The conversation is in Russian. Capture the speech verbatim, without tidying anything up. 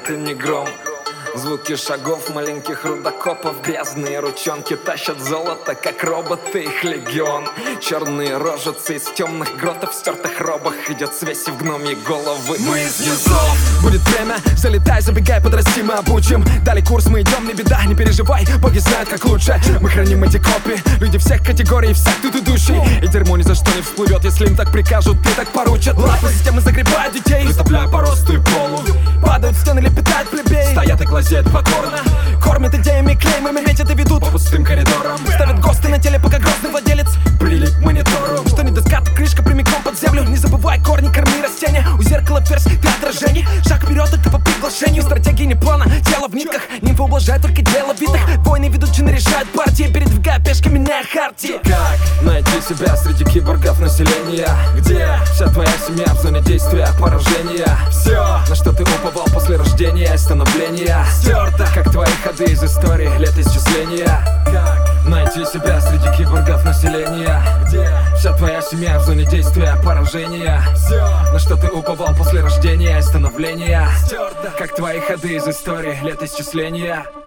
это не гром. Звуки шагов маленьких рудокопов, грязные ручонки тащат золото, как роботы, их легион. Черные рожицы из темных гротов, в стертых робах идет связь в гномьи головы. Мы из низов. Будет время, залетай, забегай, подрасти, мы обучим. Дали курс, мы идем, не беда, не переживай, боги знают, как лучше. Мы храним эти копии, люди всех категорий, всяк тут идущий. И дерьмо ни за что не всплывет, если им так прикажут, и так поручат. Лапы системы загребают детей, выступляя по росту и полу. Падают в стены, лепетают плебей, стоят и глазеют покорно. Кормят идеями, клеймами, метят и ведут по пустым коридорам. Ставят ГОСТы на теле, пока грозный владелец прилип к монитору. Что не доскат, крышка прямиком под землю. Не забывай корни, корми растения. У зеркала ферзь, ты отражение. Шаг вперед, это по приглашению. Стратегии не плана, тело в нитках. Нимфы ублажают только деловитых. Войны ведущие наряжают партии, передвигая пешки, меняя хартии. Как найти себя среди киборгов населения? Где вся твоя семья в зоне действия поражения? Все, на что ты уповал после рождения и становления, стерто, как твои ходы из истории летоисчисления. Как найти себя среди киборгов населения? Где вся твоя семья в зоне действия поражения? Все, на что ты уповал после рождения и становления, стерто, как твои ходы из истории летоисчисления.